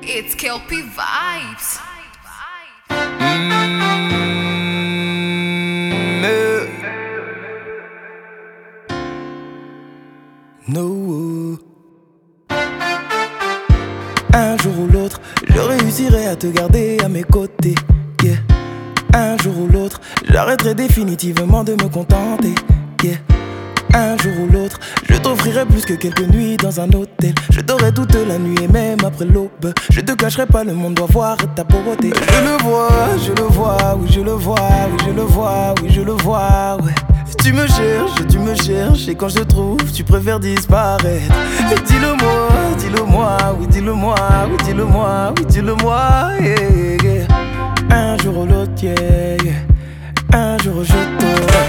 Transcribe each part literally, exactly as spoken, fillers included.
It's Kelpie Vibes. Mmh, euh. No. Un jour ou l'autre, je réussirai à te garder à mes côtés. Yeah. Un jour ou l'autre, j'arrêterai définitivement de me contenter. Yeah. Un jour ou l'autre, je t'offrirai plus que quelques nuits dans un hôtel. Je t'aurai toute la nuit et même après l'aube. Je te cacherai pas, le monde doit voir ta beauté. Je le vois, je le vois, oui je le vois, oui je le vois, oui je le vois, ouais. Tu me cherches, tu me cherches, et quand je te trouve, tu préfères disparaître. Et dis-le moi, dis-le moi, oui dis-le moi, oui dis-le moi, oui dis-le moi, yeah, yeah. Un jour ou l'autre, yeah, yeah. Un jour je t'aurai.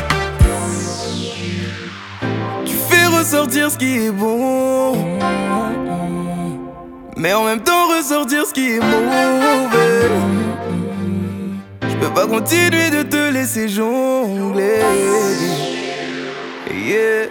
Ressortir ce qui est bon, mais en même temps ressortir ce qui est mauvais. Je peux pas continuer de te laisser jongler. Yeah.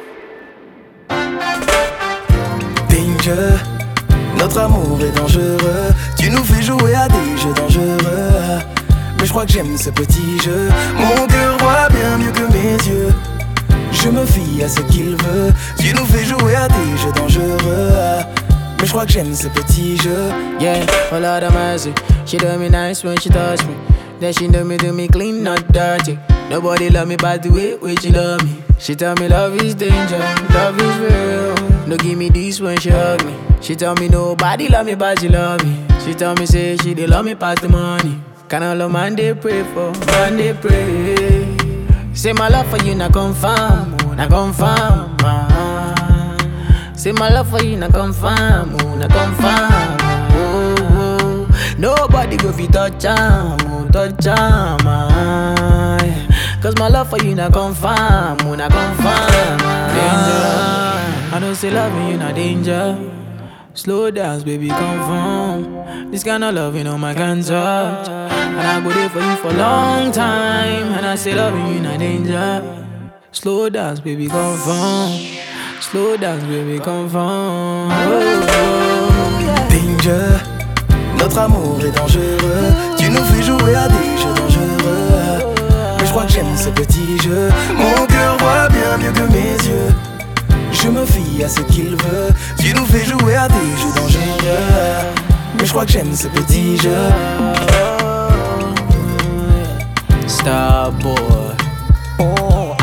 Danger, notre amour est dangereux. Tu nous fais jouer à des jeux dangereux, mais je crois que j'aime ce petit jeu. Mon cœur voit bien mieux que mes yeux. Je me fie à ce qu'il veut. Tu nous fais jouer à des jeux dangereux, mais je crois que j'aime ce petit jeu. Yeah, a lot of mercy. She do me nice when she touch me. Then she do me, do me clean, not dirty. Nobody love me by the way when she love me. She tell me love is danger, love is real. No give me this when she hug me. She tell me nobody love me but she love me. She tell me say she dey love me past the money. Kind of love man they pray for, man they pray. Say my love for you, not confirm, oh, not confirm. Ah. Say my love for you, not confirm, oh, not confirm. Oh, oh. Nobody go fi touch am, oh, touch am. Ah. Cause my love for you, not confirm, oh, not confirm. Ah. I don't say loving you, not danger. Slow dance, baby, confirm. This kind of love, you know, my can't touch. And I go there for you for a long time. And I say loving you, not danger. Slow dance, baby, confirm. Slow dance, baby, confirm. Oh, oh, yeah. Danger, notre amour est dangereux. Tu nous fais jouer à des jeux dangereux, mais je crois que j'aime ce petit jeu. Mon cœur voit bien mieux que mes yeux. Je me fie à ce qu'il veut. Tu nous fais jouer à des jeux dangereux, mais je crois que j'aime ce petit jeu. Starboy. Oh.